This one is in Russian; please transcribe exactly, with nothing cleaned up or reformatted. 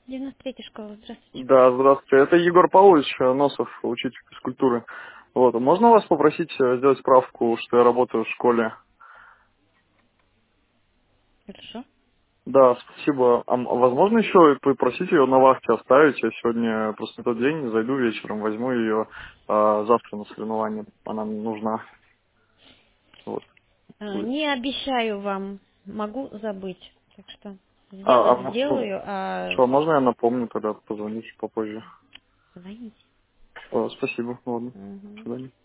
девяносто третья школа, здравствуйте. Да, здравствуйте. Это Егор Павлович э, Носов, учитель физкультуры. Вот. Можно вас попросить э, сделать справку, что я работаю в школе? Хорошо. Да, спасибо. А м- возможно еще и попросить ее на вахте оставить? Я сегодня просто на тот день зайду вечером, возьму ее а, завтра на соревнования. Она мне нужна. Вот. А, Будет. Не обещаю вам, могу забыть. Так что А, а сделать м- ну, сделаю, а что, можно я напомню, тогда позвонить попозже? звоните. Э, Спасибо, ладно. До Мгм. свидания.